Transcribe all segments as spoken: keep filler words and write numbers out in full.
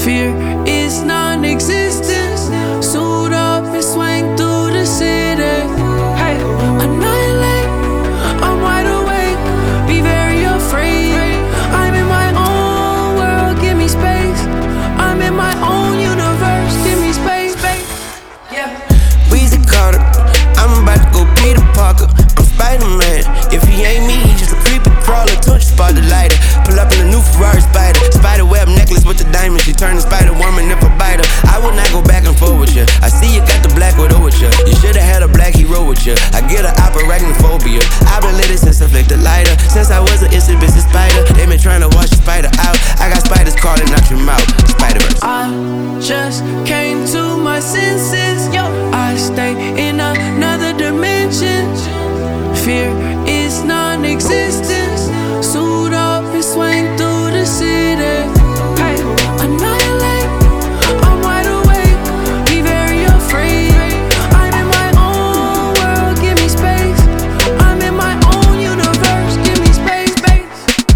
Fear is non-existent. Suit up and swing through the city. Hey, annihilate, I'm wide awake. Be very afraid. I'm in my own world, give me space. I'm in my own universe, give me space, space. Yeah. Weezy Carter, I'm about to go Peter Parker. I'm Spider-Man. If he ain't me, he just a creepy crawler. Touch spot the lighter. Pull up in a new Ferrari Spider. Spider web necklace with the diamond. She turn the Spider-Woman if I bite her. I will not go back and forth with you. I see you got the black widow with you. You should've had a black hero with you. I get an arachnophobia. I've been lit since I flicked the lighter. Since I was an itsy bitsy spider. They been trying to wash the spider out. I got spiders crawling out your mouth. Spider-Verse. I just came to my senses. Yo, I stay in another dimension. Fear is non-existent. Suit up and swing through the city. Hey, annihilate, I'm wide awake. Be very afraid. I'm in my own world, give me space. I'm in my own universe, give me space, space.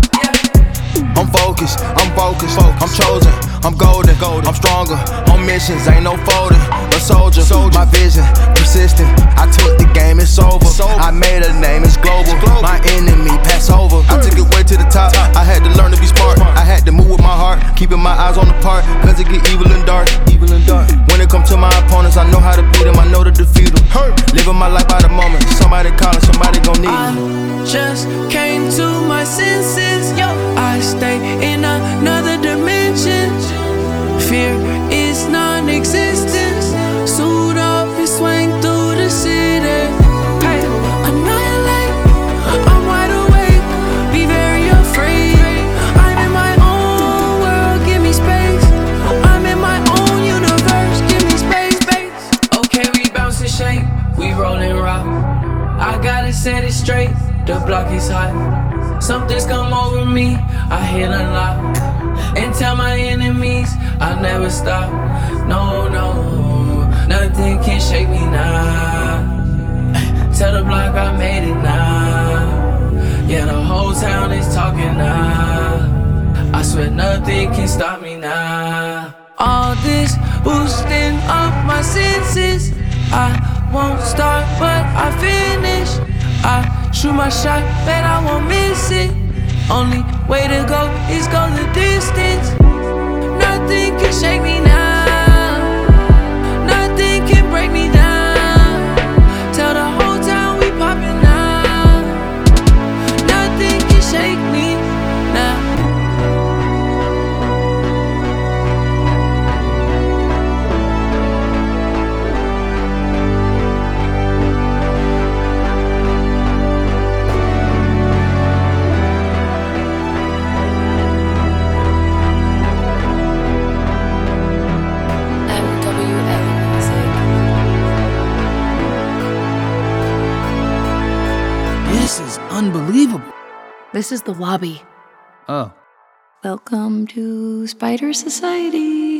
Yeah. I'm focused, I'm focused, I'm chosen, I'm golden, I'm stronger, on missions, ain't no folding. A soldier, my vision, persistent. I took the game, it's over. I made a name, it's global. My enemy, pass over. I took it way to the top. I had to learn to be smart. I had to move with my heart, keeping my eyes on the part. Cause it get evil and dark. Evil and dark. When it comes to my opponents, I know how to beat them, I know to defeat them. Living my life by the moment. Somebody calling, somebody gon' need me. I just came to my senses. Yo, I stay in another dimension. Fear is non-existent. Suit up and swing through the city. Hey, annihilate, I'm wide awake. Be very afraid. I'm in my own world, give me space. I'm in my own universe, give me space, space. Okay, we bounce and shake, we rollin' rock. I gotta set it straight, the block is hot. Something's come over me, I hit unlock. And tell my enemies I'll never stop. No, no, nothing can shake me now. Tell the block I made it now. Yeah, the whole town is talking now. I swear nothing can stop me now. All this boosting up my senses. I won't start, but I finish. I shoot my shot, bet I won't miss it. Only way to go is go the distance. Nothing can shake me now. Nothing can break me down. Tell the whole town we poppin' now. Nothing can shake me now. This is unbelievable. This is the lobby. Oh. Welcome to Spider Society.